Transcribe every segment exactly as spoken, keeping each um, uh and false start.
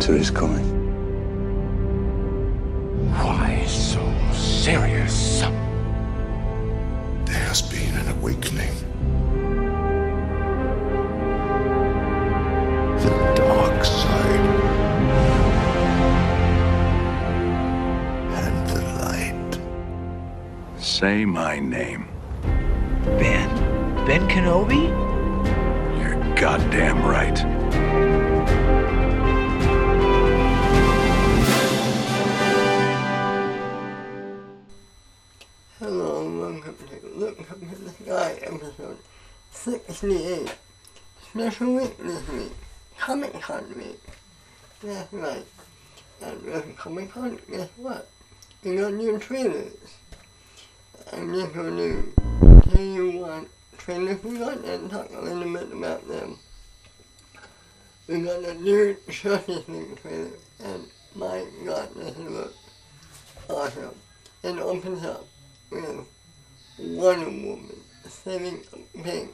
to his coming. Why so serious? There has been an awakening. The dark side. And the light. Say my name. Ben? Ben Kenobi? You're goddamn right. Hello and welcome to Look Up at the Sky episode sixty-eight. Special week this week. Comic Con week. That's right. And with Comic Con, guess what? We got new trailers. I'm just going to tell you what trailers we got and talk a little bit about them. We got a new Justice League trailer, and my god, this looks awesome. It opens up with Wonder Woman saving Pink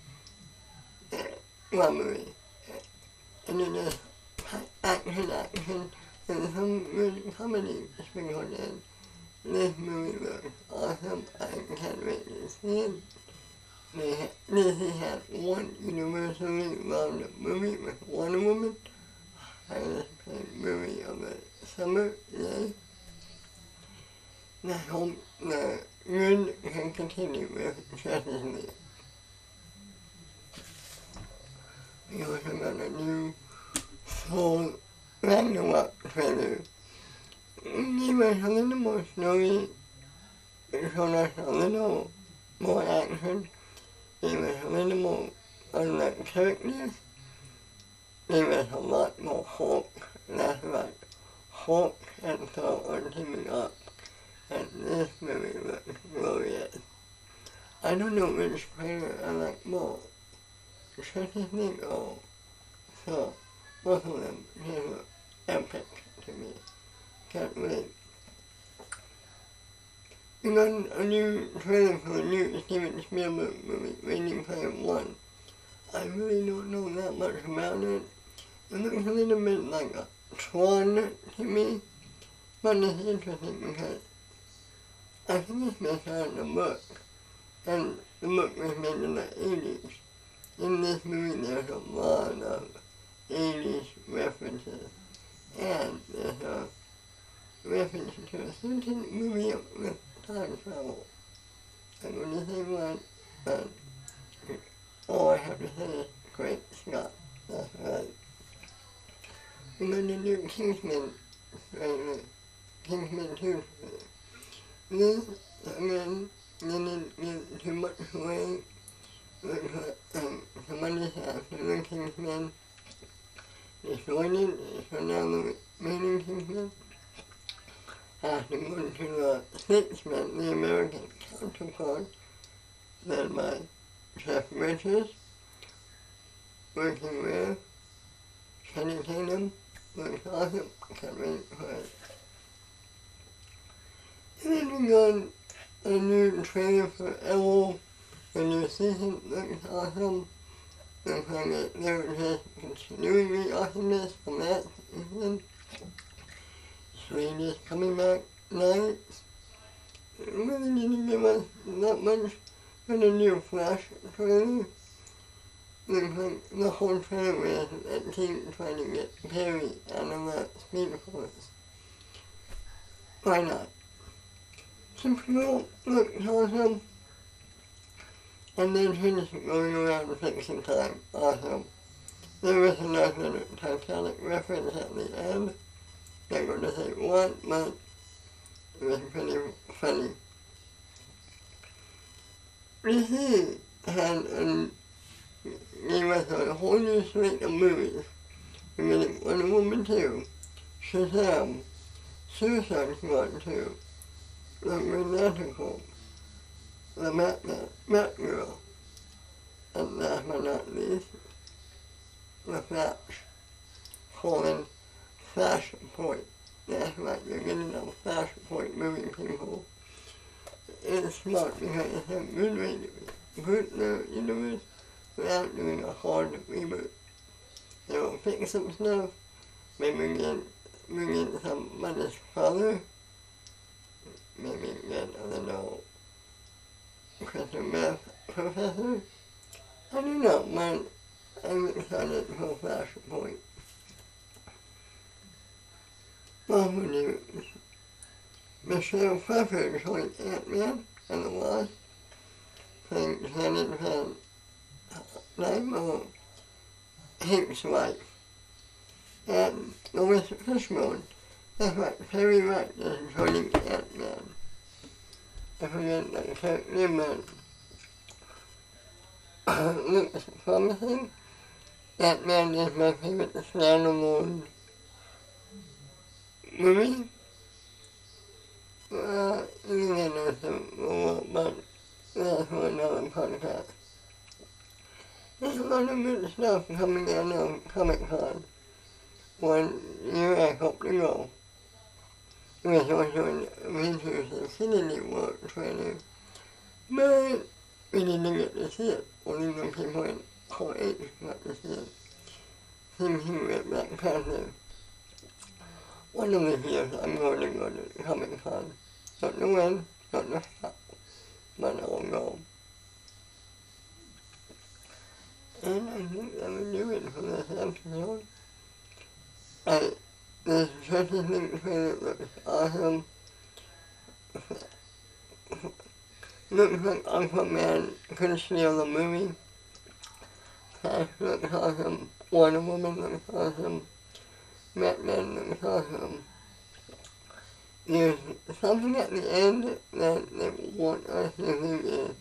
robbery. And it is action, action, and some good comedy sprinkled in. This movie looks awesome. I can't wait to see it. They ha- Disney had one universally loved movie with Wonder Woman. Highest paid movie of the summer, yay. I hope the good can continue with Justice League. We also got a new Thor Ragnarok trailer. Give us a little more story, showed us a little more action, gave us a little more of the characters, gave us a lot more Hulk. That's right, Hulk and Thor are teaming up, and this movie looks glorious. I don't know which trailer I like more, Justice League or Thor. Both of them just look epic to me. Can't wait. We got a new trailer for a new Steven Spielberg movie, Ready Player One. I really don't know that much about it. It looks a little bit like a Tron to me, but it's interesting because I think it's based on the book, and the book was made in the eighties. In this movie there's a lot of eighties references, and there's a reference to a certain movie with time travel. I'm going to say one, but all I have to say is great Scott. That's right. We're going to do Kingsman, right? Kingsman two. This, again, didn't give too much away. But, um, somebody after the Kingsman destroyed it, so now the remaining Kingsman have to go to the sixth man, the American counterpart, led by Jeff Bridges, working with Channing Tatum, looks awesome, can't wait for it. And then we got a new trailer for Arrow, the new season looks awesome. Looks like it, they're just continuing the awesomeness from that season. Slade is coming back nights. It really didn't give us that much for the new Flash trailer. Looks like the whole trailer is that team trying to get Perry out of that Speed Force. Why not? Supergirl looks awesome. And then she's going around fixing time. Awesome. There was another Titanic reference at the end. I'm going to say what, but it was pretty funny. D C had a, gave us a whole new slate of movies. We're getting Wonder Woman two, Shazam, Suicide Squad two, The Green Lantern Corps, The Batman, Batgirl, and last but not least, The Flash, colon, Flashpoint. That's right, you're getting a Flashpoint movie, people. It's smart because it's a good way to boot the universe without doing a hard reboot. They will fix some stuff, maybe get, maybe get somebody's father, maybe get a little crystal meth professor. I don't know, man. I'm excited for Flashpoint. What would you... Michelle Pfeiffer playing Ant-Man and the Wasp, playing Janet Van Dyne, Hank's wife. And Louis Fishburne, that's right, Perry Wright is joining Ant-Man. I forget that character name, but looks promising. Ant-Man is my favorite standalone movie. Uh, you can know some more, but that's for another podcast. There's a lot of good stuff coming out of Comic-Con. One year I hope to go. There's also an Avengers Infinity War trailer, but we didn't get to see it. Only the people in Hall H got to see it. Same thing with Black Panther. One of the years I'm going to go to Comic-Con. Don't know when, don't know how, but I'll go. And I think that will do it for this episode. I, this Justice League trailer looks awesome. Looks like Aquaman could steal the movie. Flash looks awesome. Wonder Woman looks awesome. Batman looks awesome. There's something at the end that they want us to think is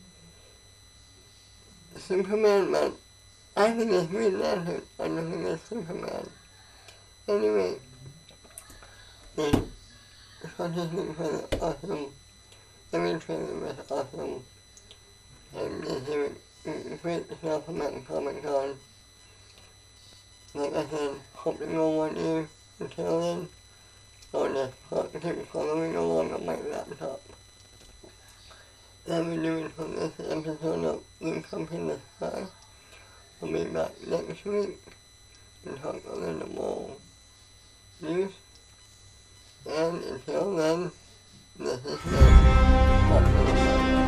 Superman, but I think it's Green Lantern. I don't think it's Superman. Anyway, there's something for the awesome. Every trailer was awesome. And there's a great stuff about Comic-Con. Like I said, hope to go one year. Until then, I'll just keep following along on my laptop. That will do it for this episode of Luke Up in the Sky. I'll be back next week and talk a little more news. And until then, this is Nick.